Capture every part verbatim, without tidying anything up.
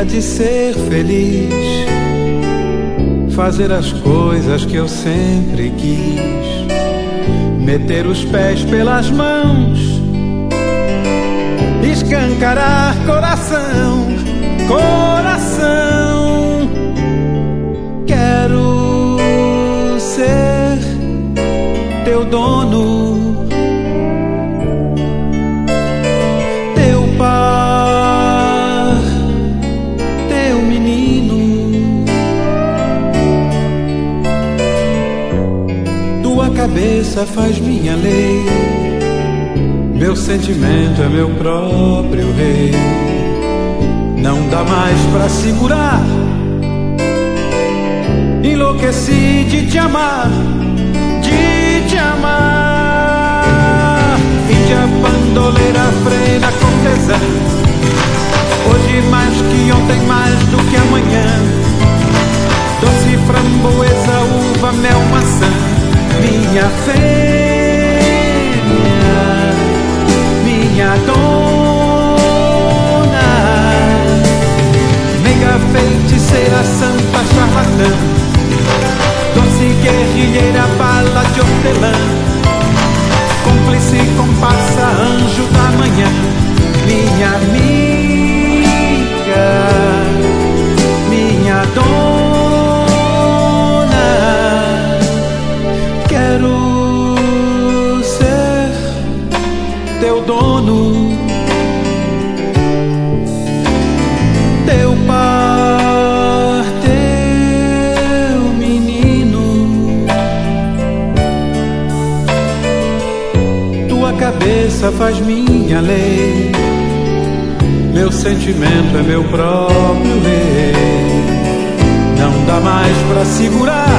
maneira de ser feliz, fazer as coisas que eu sempre quis, meter os pés pelas mãos, escancarar coração, coração. Quero ser teu dono, teu par, teu menino. Tua cabeça faz minha lei, meu sentimento é meu próprio rei. Não dá mais pra segurar, enlouqueci de te amar, de te amar. Índia bandoleira frena com tesão, hoje mais que ontem, mais do que amanhã. Doce framboesa, uva, mel, maçã, minha fêmea, minha dona, meiga feiticeira, santa charlatã, doce guerrilheira, bala de hortelã, cúmplice, comparsa, anjo da manhã, minha amiga, minha dona. Quero ser teu dono, teu par, teu menino. Tua cabeça faz minha lei, meu sentimento é meu próprio rei. Não dá mais pra segurar,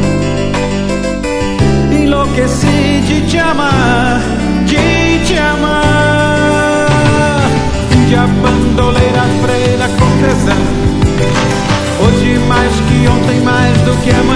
enlouqueci de te amar, de te amar. Índia bandoleira freira com tesão, hoje mais que ontem, mais do que amanhã.